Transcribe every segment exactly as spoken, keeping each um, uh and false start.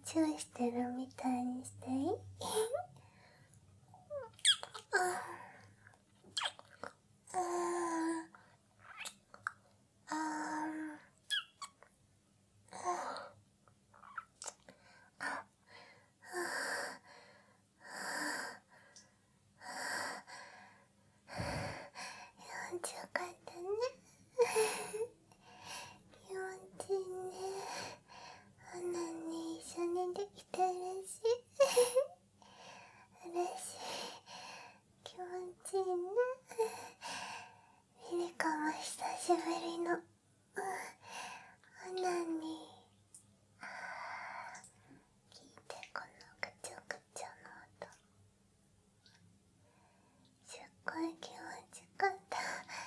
チューしてるみたいにしていい？あああよんじゅうかったね。気持ちいいね。あんなに一緒にできて嬉しい。嬉しい。気持ちいいね。ミリカも久しぶりの、うん、あんなに。聞いて、このぐちょぐちょの音。すっごい気持ちよかった。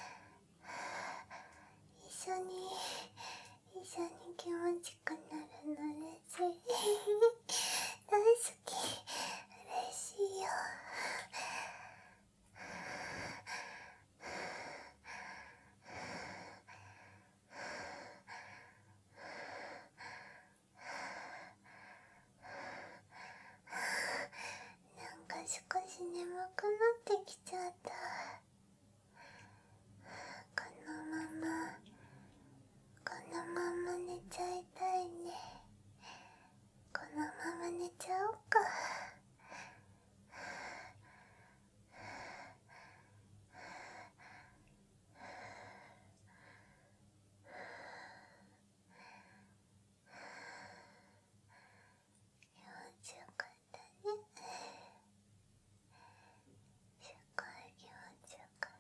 一緒に一緒に気持ちくなるの嬉しい。大好き。嬉しいよ。なんか少し眠くなってきちゃった。このままこのまま寝ちゃいたいね。このまま寝ちゃおうか。気持ちよかったね。すっごい気持ちよかった。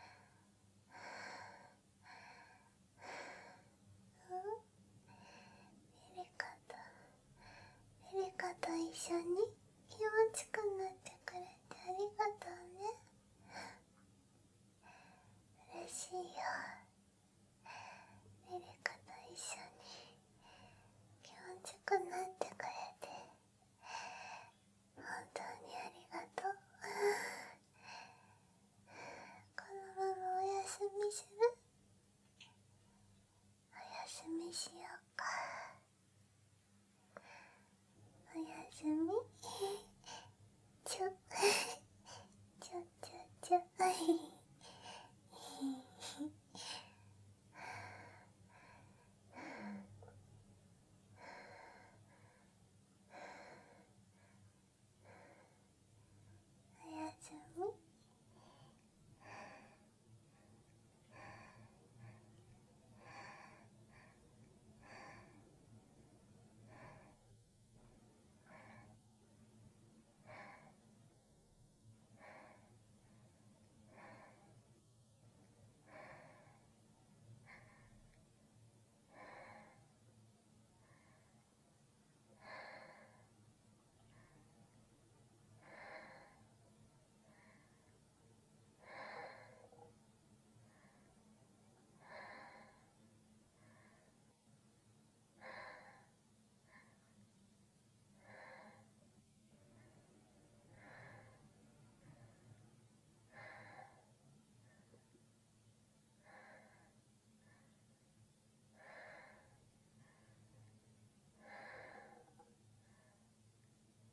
うん？ミリカとミリカと一緒に気持ちくなってくれてありがとうね。嬉しいよ。